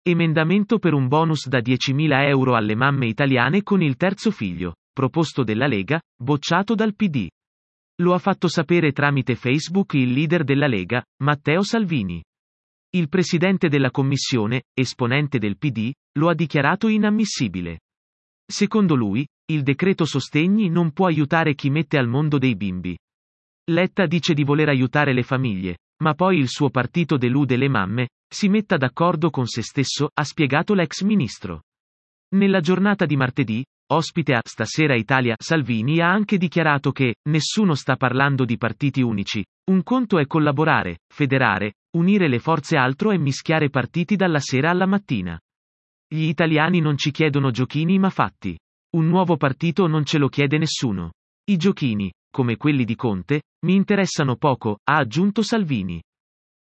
Emendamento per un bonus da 10.000 euro alle mamme italiane con il terzo figlio, proposto della Lega, bocciato dal PD. Lo ha fatto sapere tramite Facebook il leader della Lega, Matteo Salvini. Il presidente della commissione, esponente del PD, lo ha dichiarato inammissibile. Secondo lui, il decreto sostegni non può aiutare chi mette al mondo dei bimbi. Letta dice di voler aiutare le famiglie, ma poi il suo partito delude le mamme, si metta d'accordo con se stesso, ha spiegato l'ex ministro. Nella giornata di martedì, ospite a Stasera Italia, Salvini ha anche dichiarato che nessuno sta parlando di partiti unici. Un conto è collaborare, federare, unire le forze, altro è mischiare partiti dalla sera alla mattina. Gli italiani non ci chiedono giochini ma fatti. Un nuovo partito non ce lo chiede nessuno. I giochini, come quelli di Conte, mi interessano poco, ha aggiunto Salvini.